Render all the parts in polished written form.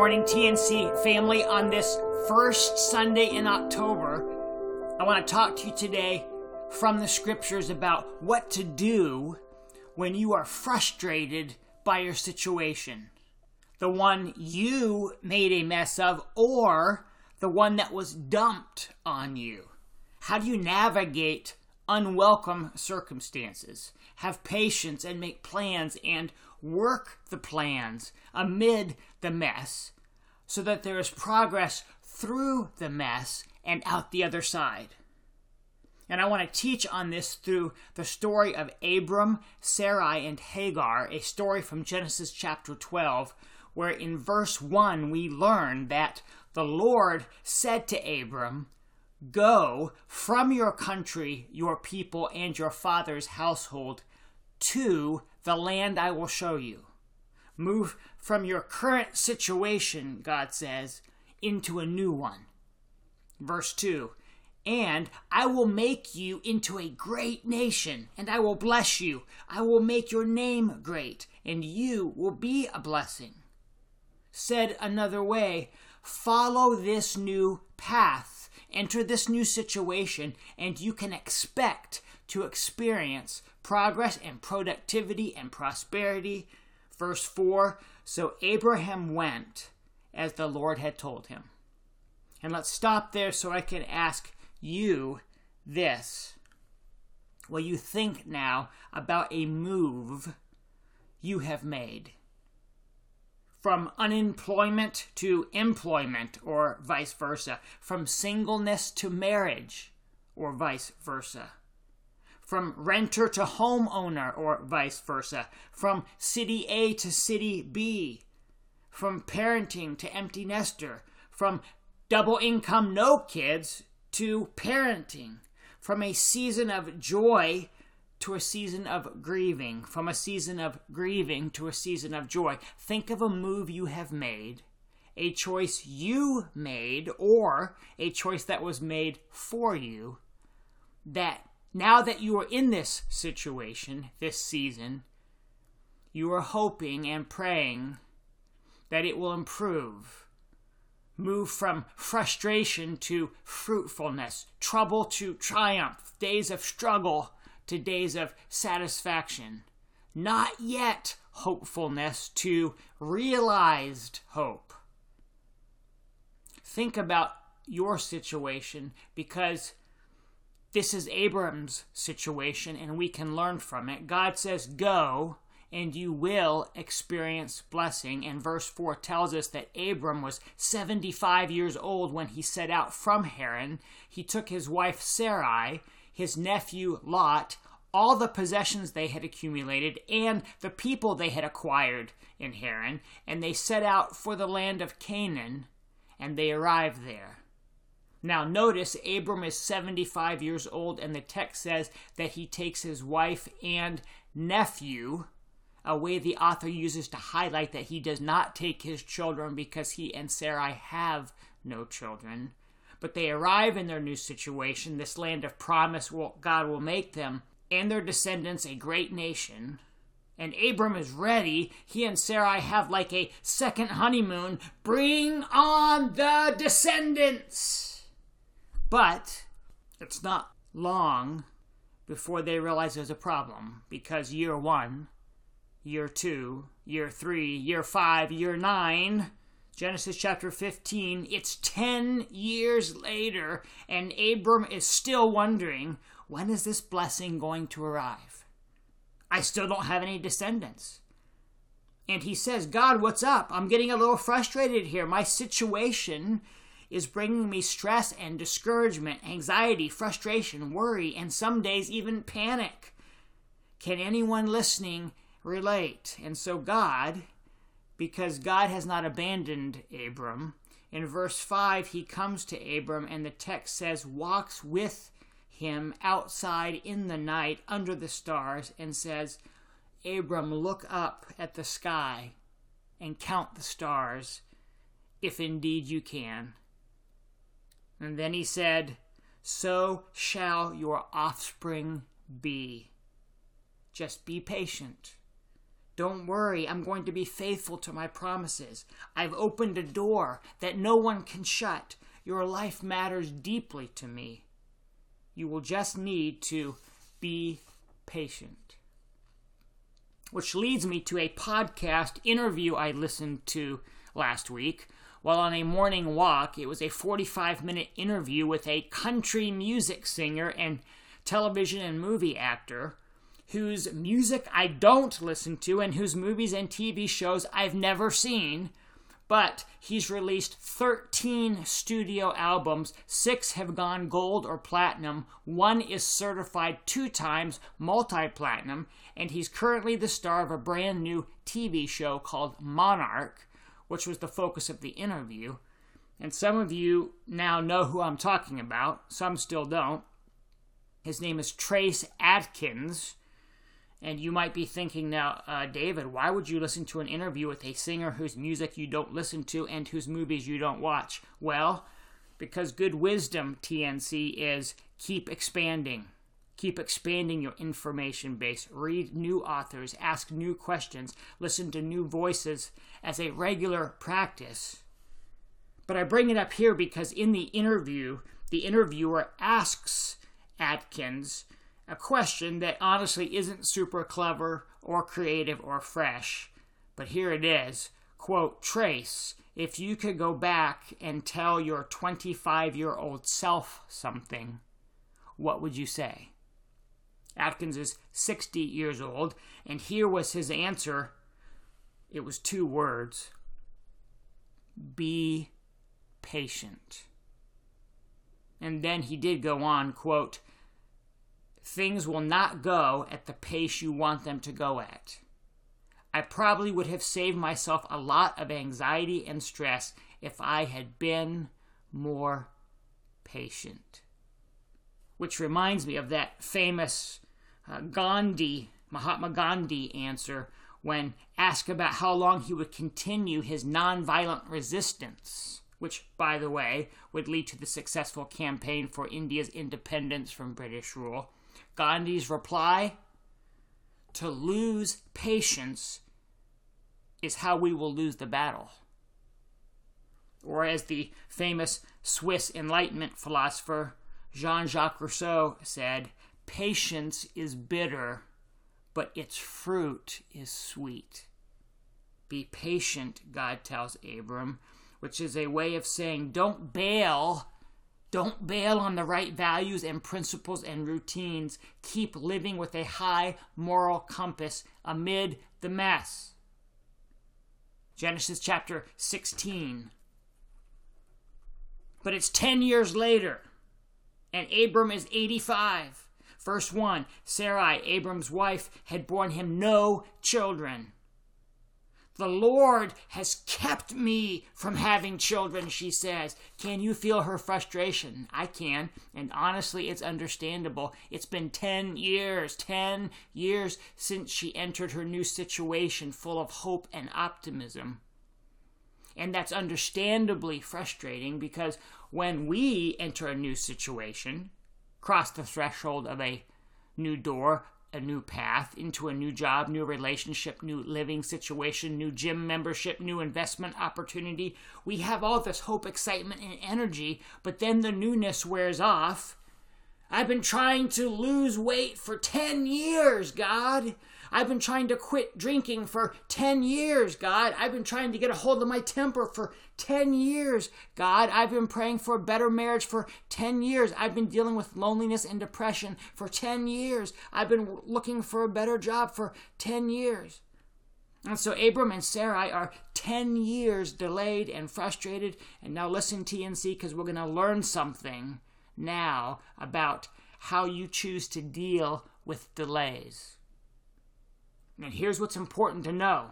morning, TNC family. On this first Sunday in October, I want to talk to you today from the scriptures about what to do when you are frustrated by your situation. The one you made a mess of, or the one that was dumped on you. How do you navigate unwelcome circumstances? Have patience and make plans and work the plans amid the mess so that there is progress through the mess and out the other side. And I want to teach on this through the story of Abram, Sarai, and Hagar, a story from Genesis chapter 12, where in verse 1 we learn that the Lord said to Abram, "Go from your country, your people, and your father's household to the land I will show you." Move from your current situation, God says, into a new one. Verse 2, "And I will make you into a great nation, and I will bless you. I will make your name great, and you will be a blessing." Said another way, follow this new path, enter this new situation, and you can expect to experience progress and productivity and prosperity. Verse 4, "So Abraham went as the Lord had told him." And let's stop there so I can ask you this. Will you think now about a move you have made? From unemployment to employment, or vice versa. From singleness to marriage, or vice versa. From renter to homeowner, or vice versa. From city A to city B. From parenting to empty nester. From double income, no kids, to parenting. From a season of joy to a season of grieving. From a season of grieving to a season of joy. Think of a move you have made, a choice you made, or a choice that was made for you, that now that you are in this situation, this season, you are hoping and praying that it will improve. Move from frustration to fruitfulness, trouble to triumph, days of struggle to days of satisfaction. Not yet hopefulness to realized hope. Think about your situation, because this is Abram's situation and we can learn from it. God says, go, and you will experience blessing. And verse 4 tells us that Abram was 75 years old when he set out from Haran. He took his wife Sarai, his nephew Lot, all the possessions they had accumulated, and the people they had acquired in Haran, and they set out for the land of Canaan, and they arrived there. Now notice, Abram is 75 years old, and the text says that he takes his wife and nephew, a way the author uses to highlight that he does not take his children because he and Sarai have no children. But they arrive in their new situation, this land of promise. God will make them and their descendants a great nation. And Abram is ready. He and Sarai have like a second honeymoon. Bring on the descendants! But it's not long before they realize there's a problem, because year 1, year 2, year 3, year 5, year 9... Genesis chapter 15, it's 10 years later, and Abram is still wondering, when is this blessing going to arrive? I still don't have any descendants. And he says, God, what's up? I'm getting a little frustrated here. My situation is bringing me stress and discouragement, anxiety, frustration, worry, and some days even panic. Can anyone listening relate? And so God, because God has not abandoned Abram, in verse 5, he comes to Abram, and the text says, walks with him outside in the night under the stars, and says, Abram, look up at the sky and count the stars, if indeed you can. And then he said, so shall your offspring be. Just be patient. Don't worry, I'm going to be faithful to my promises. I've opened a door that no one can shut. Your life matters deeply to me. You will just need to be patient. Which leads me to a podcast interview I listened to last week while on a morning walk. It was a 45-minute interview with a country music singer and television and movie actor whose music I don't listen to and whose movies and TV shows I've never seen, but he's released 13 studio albums. 6 have gone gold or platinum. 1 is certified 2 times multi-platinum, and he's currently the star of a brand new TV show called Monarch, which was the focus of the interview. And some of you now know who I'm talking about. Some still don't. His name is Trace Adkins. And you might be thinking now, David, why would you listen to an interview with a singer whose music you don't listen to and whose movies you don't watch? Well, because good wisdom, TNC, is keep expanding. Keep expanding your information base. Read new authors. Ask new questions. Listen to new voices as a regular practice. But I bring it up here because in the interview, the interviewer asks Adkins a question that honestly isn't super clever or creative or fresh. But here it is. Quote, Trace, if you could go back and tell your 25-year-old self something, what would you say? Adkins is 60 years old, and here was his answer. It was 2 words. Be patient. And then he did go on, quote, things will not go at the pace you want them to go at. I probably would have saved myself a lot of anxiety and stress if I had been more patient. Which reminds me of that famous Mahatma Gandhi answer when asked about how long he would continue his nonviolent resistance, which, by the way, would lead to the successful campaign for India's independence from British rule. Gandhi's reply, to lose patience is how we will lose the battle. Or as the famous Swiss Enlightenment philosopher Jean-Jacques Rousseau said, patience is bitter, but its fruit is sweet. Be patient, God tells Abram, which is a way of saying don't bail. Don't bail on the right values and principles and routines. Keep living with a high moral compass amid the mess. Genesis chapter 16. But it's 10 years later, and Abram is 85. Verse 1, Sarai, Abram's wife, had borne him no children. The Lord has kept me from having children, she says. Can you feel her frustration? I can, and honestly, it's understandable. It's been 10 years since she entered her new situation full of hope and optimism. And that's understandably frustrating because when we enter a new situation, cross the threshold of a new door, a new path, into a new job, new relationship, new living situation, new gym membership, new investment opportunity. We have all this hope, excitement, and energy, but then the newness wears off. I've been trying to lose weight for 10 years, God. I've been trying to quit drinking for 10 years, God. I've been trying to get a hold of my temper for 10 years, God. I've been praying for a better marriage for 10 years. I've been dealing with loneliness and depression for 10 years. I've been looking for a better job for 10 years. And so Abram and Sarai are 10 years delayed and frustrated. And now listen, TNC, because we're going to learn something now about how you choose to deal with delays. And here's what's important to know.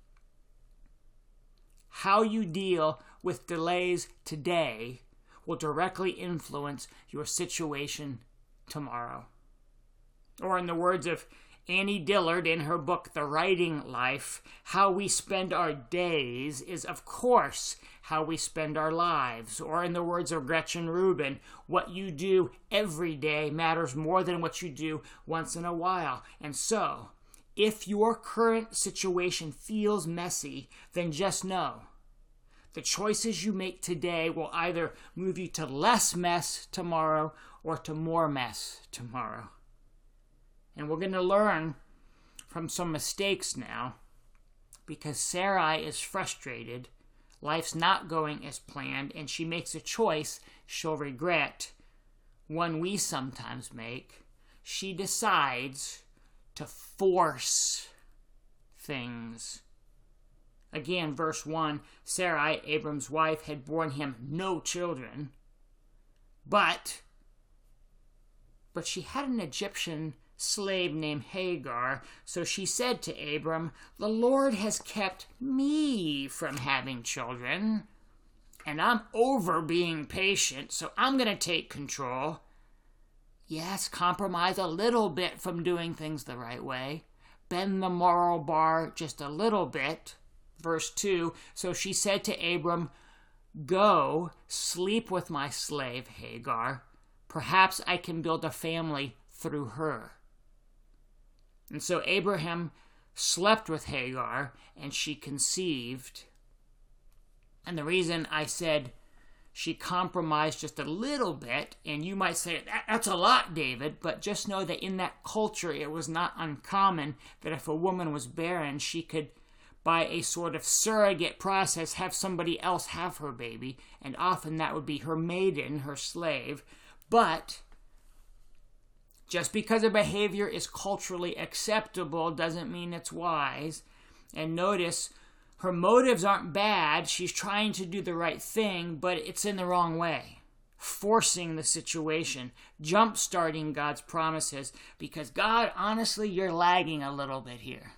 How you deal with delays today will directly influence your situation tomorrow. Or in the words of Annie Dillard in her book, The Writing Life, how we spend our days is, of course, how we spend our lives. Or in the words of Gretchen Rubin, what you do every day matters more than what you do once in a while. And so, If your current situation feels messy, then just know the choices you make today will either move you to less mess tomorrow or to more mess tomorrow. And we're going to learn from some mistakes now, because Sarai is frustrated. Life's not going as planned, and she makes a choice she'll regret, one we sometimes make. She decides to force things. Again, verse 1, Sarai, Abram's wife, had borne him no children, but she had an Egyptian slave named Hagar, so she said to Abram, "The Lord has kept me from having children, and I'm over being patient, so I'm going to take control." Yes, compromise a little bit from doing things the right way. Bend the moral bar just a little bit. Verse 2, so she said to Abram, "Go, sleep with my slave Hagar. Perhaps I can build a family through her." And so Abraham slept with Hagar, and she conceived. And the reason I said she compromised just a little bit, and you might say, that's a lot, David, but just know that in that culture it was not uncommon that if a woman was barren, she could, by a sort of surrogate process, have somebody else have her baby, and often that would be her maiden, her slave. But just because a behavior is culturally acceptable doesn't mean it's wise. And notice, her motives aren't bad. She's trying to do the right thing, but it's in the wrong way. Forcing the situation, jump-starting God's promises, because God, honestly, you're lagging a little bit here.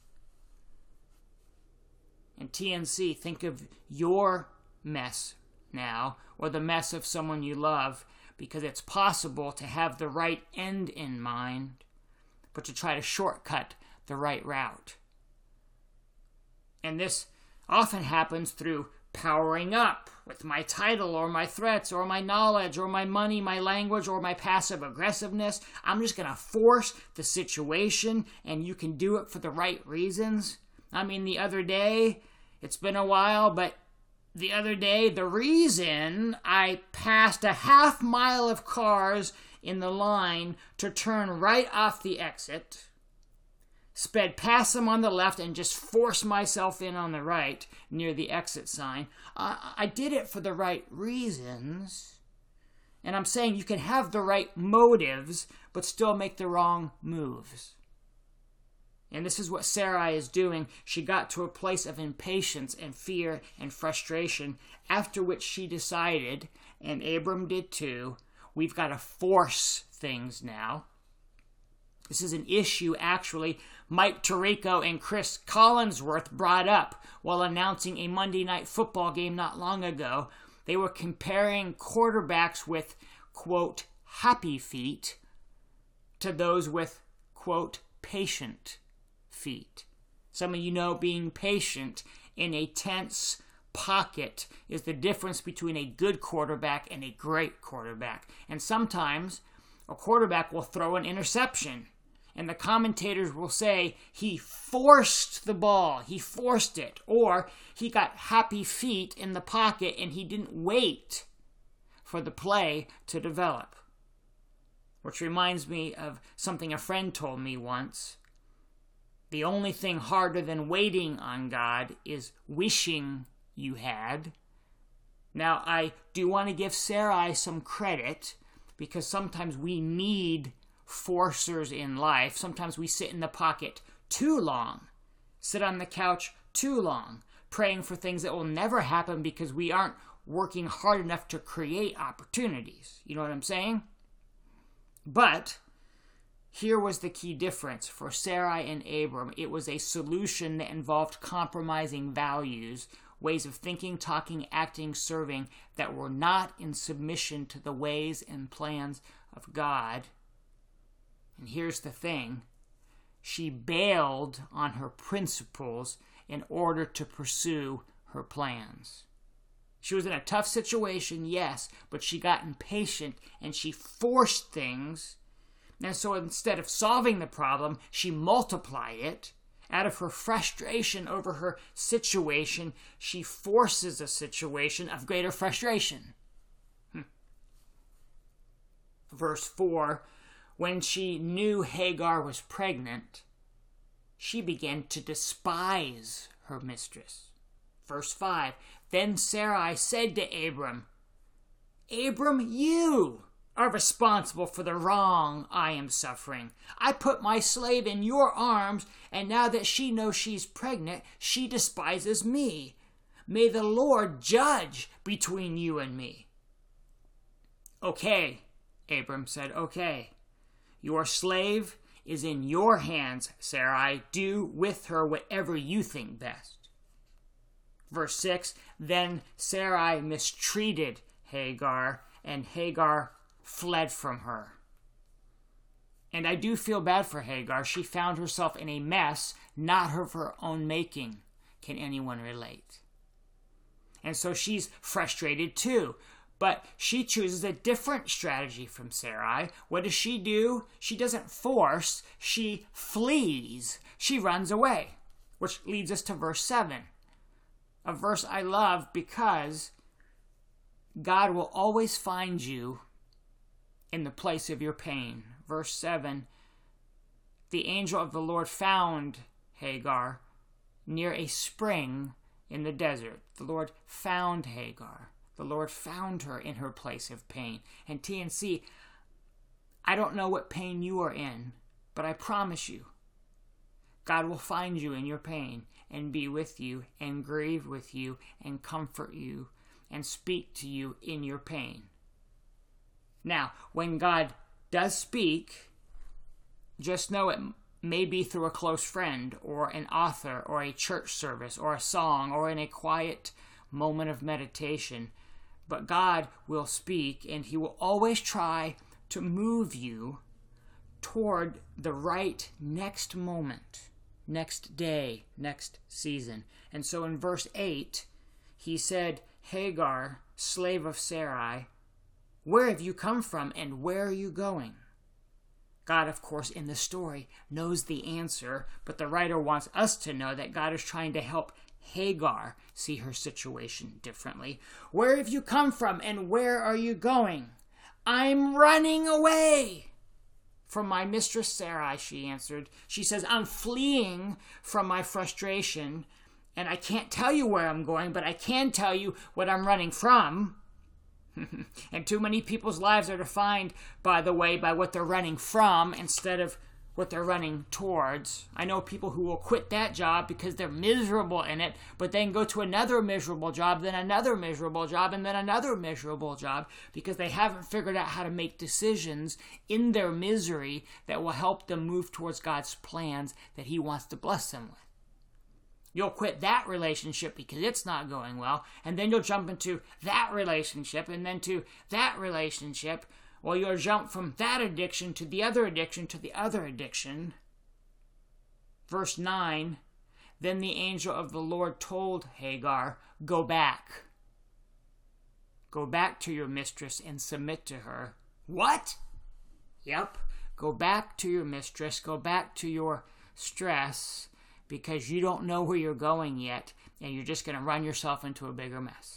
And TNC, think of your mess now, or the mess of someone you love, because it's possible to have the right end in mind, but to try to shortcut the right route. And this often happens through powering up with my title or my threats or my knowledge or my money, my language, or my passive aggressiveness. I'm just going to force the situation, and you can do it for the right reasons. I mean, the other day, it's been a while, but the other day, the reason I passed a half mile of cars in the line to turn right off the exit, sped past them on the left, and just forced myself in on the right near the exit sign. I did it for the right reasons. And I'm saying you can have the right motives, but still make the wrong moves. And this is what Sarai is doing. She got to a place of impatience and fear and frustration, after which she decided, and Abram did too, we've got to force things now. This is an issue, actually, Mike Tirico and Chris Collinsworth brought up while announcing a Monday Night Football game not long ago. They were comparing quarterbacks with, quote, happy feet to those with, quote, patient feet. Some of you know being patient in a tense pocket is the difference between a good quarterback and a great quarterback. And sometimes a quarterback will throw an interception, and the commentators will say he forced the ball, he forced it, or he got happy feet in the pocket and he didn't wait for the play to develop. Which reminds me of something a friend told me once. The only thing harder than waiting on God is wishing you had. Now, I do want to give Sarai some credit, because sometimes we need forcers in life. Sometimes we sit in the pocket too long, sit on the couch too long, praying for things that will never happen because we aren't working hard enough to create opportunities. You know what I'm saying? But here was the key difference for Sarai and Abram. It was a solution that involved compromising values, ways of thinking, talking, acting, serving that were not in submission to the ways and plans of God. And here's the thing. She bailed on her principles in order to pursue her plans. She was in a tough situation, yes, but she got impatient and she forced things And so instead of solving the problem, she multiplied it. Out of her frustration over her situation, she forces a situation of greater frustration. Verse 4, when she knew Hagar was pregnant, she began to despise her mistress. Verse 5, then Sarai said to Abram, Abram, you are responsible for the wrong I am suffering. I put my slave in your arms, and now that she knows she's pregnant, she despises me. May the Lord judge between you and me. Okay, Abram said, okay. Your slave is in your hands, Sarai. Do with her whatever you think best. Verse 6, then Sarai mistreated Hagar, and Hagar fled from her. And I do feel bad for Hagar. She found herself in a mess, not of her own making. Can anyone relate? And so she's frustrated too. But she chooses a different strategy from Sarai. What does she do? She doesn't force, she flees. She runs away. Which leads us to verse 7. A verse I love because God will always find you in the place of your pain. Verse 7, the angel of the Lord found Hagar near a spring in the desert. The Lord found Hagar. The Lord found her in her place of pain. And TNC, I don't know what pain you are in, but I promise you, God will find you in your pain and be with you and grieve with you and comfort you and speak to you in your pain. Now, when God does speak, just know it may be through a close friend or an author or a church service or a song or in a quiet moment of meditation. But God will speak, and he will always try to move you toward the right next moment, next day, next season. And so in verse 8, he said, Hagar, slave of Sarai, where have you come from and where are you going? God, of course, in the story knows the answer, but the writer wants us to know that God is trying to help Hagar see her situation differently. Where have you come from and where are you going? I'm running away from my mistress Sarai, she answered. She says, I'm fleeing from my frustration, and I can't tell you where I'm going, but I can tell you what I'm running from. And too many people's lives are defined, by the way, by what they're running from instead of what they're running towards. I know people who will quit that job because they're miserable in it, but then go to another miserable job, then another miserable job, and then another miserable job because they haven't figured out how to make decisions in their misery that will help them move towards God's plans that he wants to bless them with. You'll quit that relationship because it's not going well, and then you'll jump into that relationship, and then to that relationship. Well, you'll jump from that addiction to the other addiction to the other addiction. Verse 9, then the angel of the Lord told Hagar, go back. Go back to your mistress and submit to her. What? Yep. Go back to your mistress. Go back to your stress because you don't know where you're going yet, and you're just going to run yourself into a bigger mess.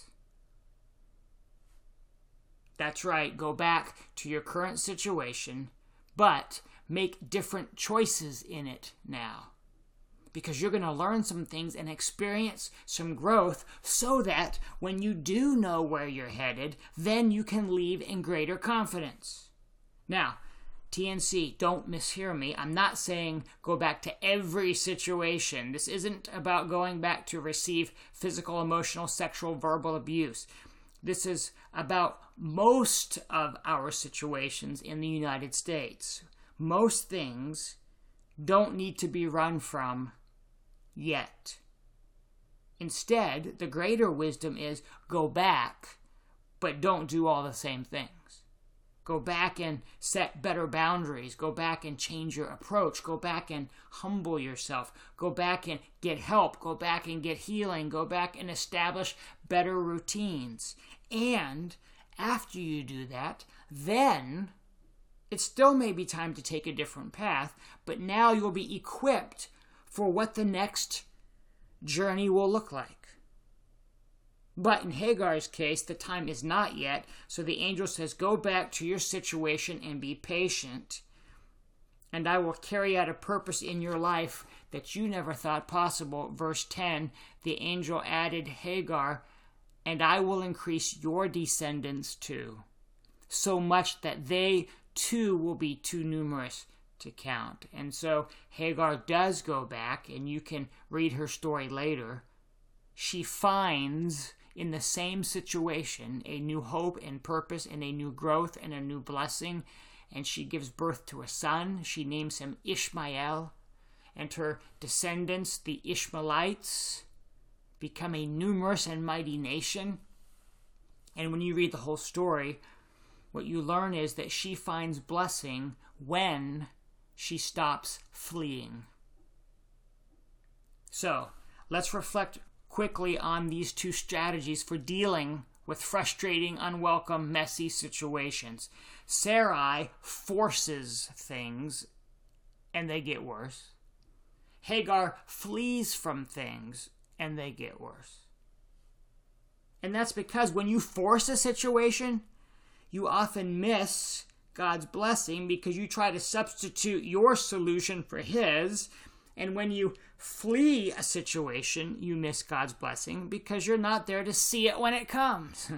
That's right, go back to your current situation, but make different choices in it now. Because you're going to learn some things and experience some growth so that when you do know where you're headed, then you can leave in greater confidence. Now, TNC, don't mishear me. I'm not saying go back to every situation. This isn't about going back to receive physical, emotional, sexual, verbal abuse. This is about most of our situations in the United States. Most things don't need to be run from yet. Instead, the greater wisdom is go back, but don't do all the same things. Go back and set better boundaries. Go back and change your approach. Go back and humble yourself. Go back and get help. Go back and get healing. Go back and establish better routines. And after you do that, then It still may be time to take a different path, but now you'll be equipped for what the next journey will look like. But in Hagar's case, the time is not yet, so the angel says, go back to your situation and be patient, and I will carry out a purpose in your life that you never thought possible. Verse 10, the angel added Hagar, and I will increase your descendants too, so much that they too will be too numerous to count. And so Hagar does go back, and you can read her story later. She finds in the same situation a new hope and purpose and a new growth and a new blessing, and she gives birth to a son. She names him Ishmael, and her descendants, the Ishmaelites, become a numerous and mighty nation. And when you read the whole story, what you learn is that she finds blessing when she stops fleeing. So, let's reflect quickly on these two strategies for dealing with frustrating, unwelcome, messy situations. Sarai forces things, and they get worse. Hagar flees from things, and they get worse. And that's because when you force a situation, you often miss God's blessing because you try to substitute your solution for His. And when you flee a situation, you miss God's blessing because you're not there to see it when it comes.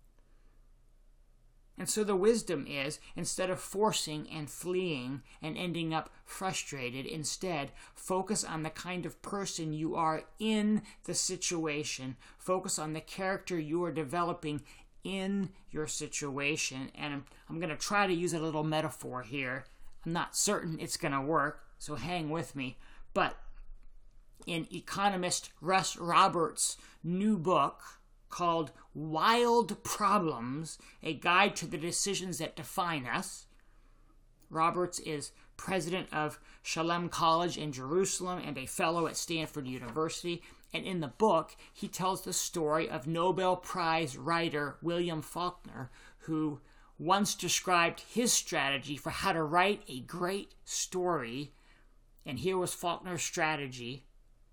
And so the wisdom is, instead of forcing and fleeing and ending up frustrated, instead, focus on the kind of person you are in the situation. Focus on the character you are developing in your situation. And I'm going to try to use a little metaphor here. I'm not certain it's going to work, so hang with me. But in economist Russ Roberts' new book called Wild Problems, A Guide to the Decisions That Define Us, Roberts is president of Shalem College in Jerusalem and a fellow at Stanford University. And in the book, he tells the story of Nobel Prize writer William Faulkner, who once described his strategy for how to write a great story. And here was Faulkner's strategy.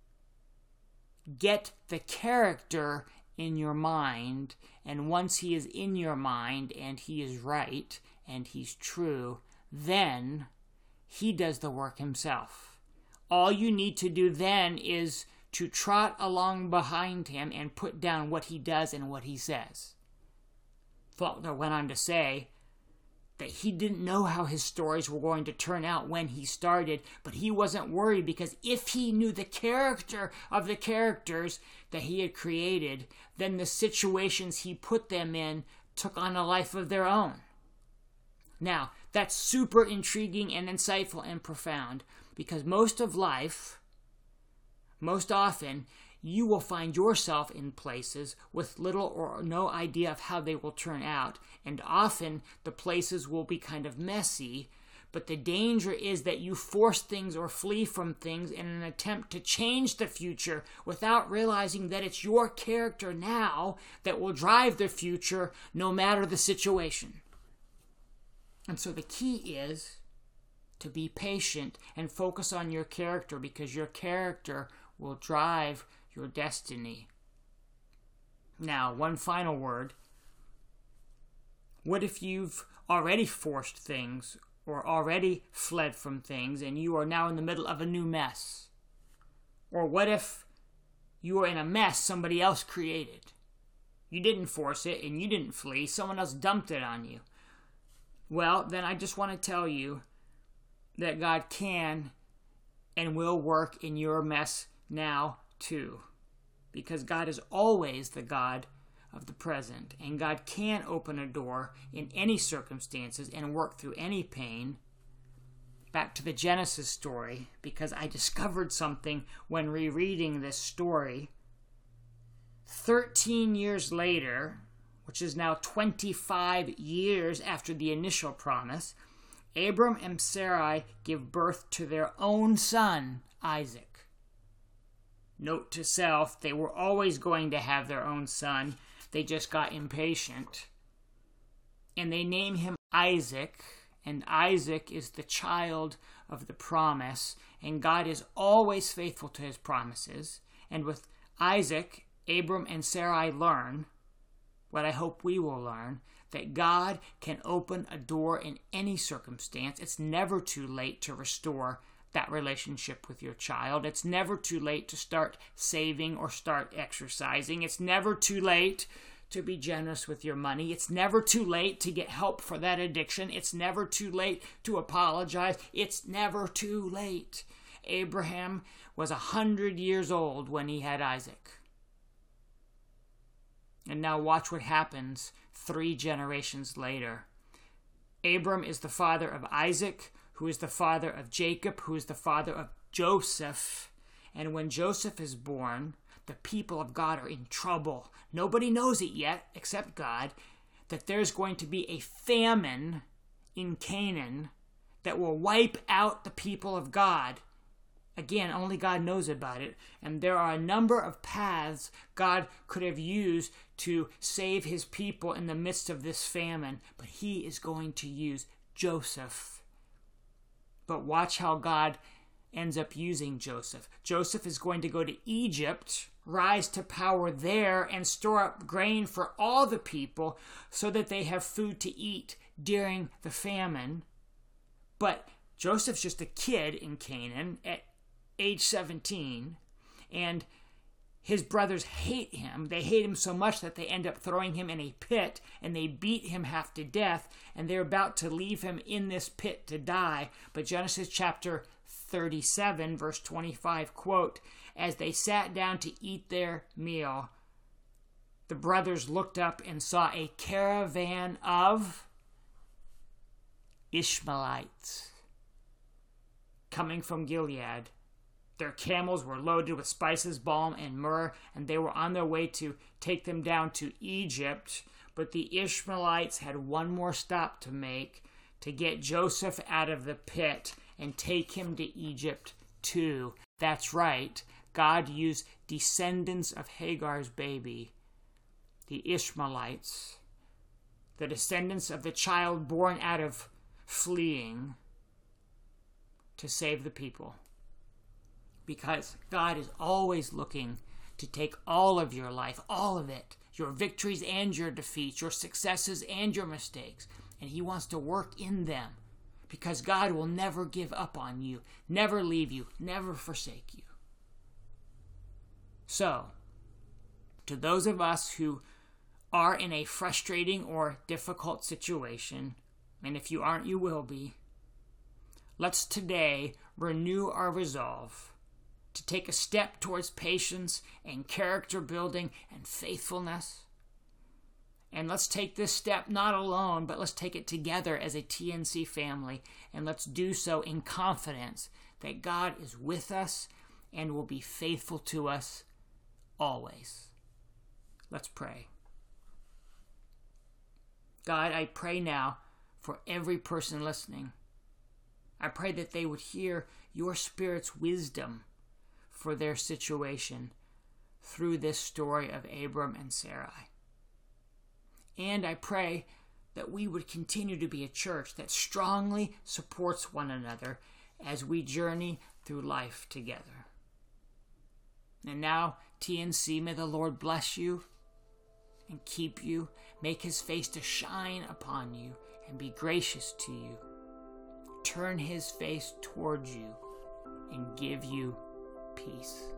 Get the character in your mind, and once he is in your mind and he is right and he's true, then he does the work himself. All you need to do then is to trot along behind him and put down what he does and what he says. Faulkner went on to say that he didn't know how his stories were going to turn out when he started, but he wasn't worried because if he knew the character of the characters that he had created, then the situations he put them in took on a life of their own. Now, that's super intriguing and insightful and profound because most of life, most often, you will find yourself in places with little or no idea of how they will turn out. And often the places will be kind of messy, but the danger is that you force things or flee from things in an attempt to change the future without realizing that it's your character now that will drive the future no matter the situation. And so the key is to be patient and focus on your character because your character will drive your destiny. Now, one final word. What if you've already forced things or already fled from things and you are now in the middle of a new mess? Or what if you are in a mess somebody else created? You didn't force it and you didn't flee. Someone else dumped it on you. Well, then I just want to tell you that God can and will work in your mess now too. Because God is always the God of the present. And God can open a door in any circumstances and work through any pain. Back to the Genesis story, because I discovered something when rereading this story. 13 years later, which is now 25 years after the initial promise, Abram and Sarai give birth to their own son, Isaac. Note to self, they were always going to have their own son. They just got impatient. And they name him Isaac, and Isaac is the child of the promise, and God is always faithful to his promises. And with Isaac, Abram and Sarai learn what I hope we will learn, that God can open a door in any circumstance. It's never too late to restore that relationship with your child. It's never too late to start saving or start exercising. It's never too late to be generous with your money. It's never too late to get help for that addiction. It's never too late to apologize. It's never too late. Abraham was 100 years old when he had Isaac. And now watch what happens 3 generations later. Abram is the father of Isaac, who is the father of Jacob, who is the father of Joseph. And when Joseph is born, the people of God are in trouble. Nobody knows it yet, except God, that there's going to be a famine in Canaan that will wipe out the people of God. Again, only God knows about it. And there are a number of paths God could have used to save his people in the midst of this famine. But he is going to use Joseph. But watch how God ends up using Joseph. Joseph is going to go to Egypt, rise to power there, and store up grain for all the people so that they have food to eat during the famine. But Joseph's just a kid in Canaan at age 17, and his brothers hate him. They hate him so much that they end up throwing him in a pit, and they beat him half to death, and they're about to leave him in this pit to die. But Genesis chapter 37, verse 25, quote, "As they sat down to eat their meal, the brothers looked up and saw a caravan of Ishmaelites coming from Gilead. Their camels were loaded with spices, balm, and myrrh, and they were on their way to take them down to Egypt. But the Ishmaelites had one more stop to make to get Joseph out of the pit and take him to Egypt too." That's right. God used descendants of Hagar's baby, the Ishmaelites, the descendants of the child born out of fleeing, to save the people. Because God is always looking to take all of your life, all of it, your victories and your defeats, your successes and your mistakes, and he wants to work in them. Because God will never give up on you, never leave you, never forsake you. So, to those of us who are in a frustrating or difficult situation, and if you aren't, you will be, let's today renew our resolve to take a step towards patience and character building and faithfulness. And let's take this step not alone, but let's take it together as a TNC family. And let's do so in confidence that God is with us and will be faithful to us always. Let's pray. God, I pray now for every person listening. I pray that they would hear your Spirit's wisdom for their situation through this story of Abram and Sarai. And I pray that we would continue to be a church that strongly supports one another as we journey through life together. And now, TNC, may the Lord bless you and keep you, make his face to shine upon you and be gracious to you, turn his face towards you and give you peace.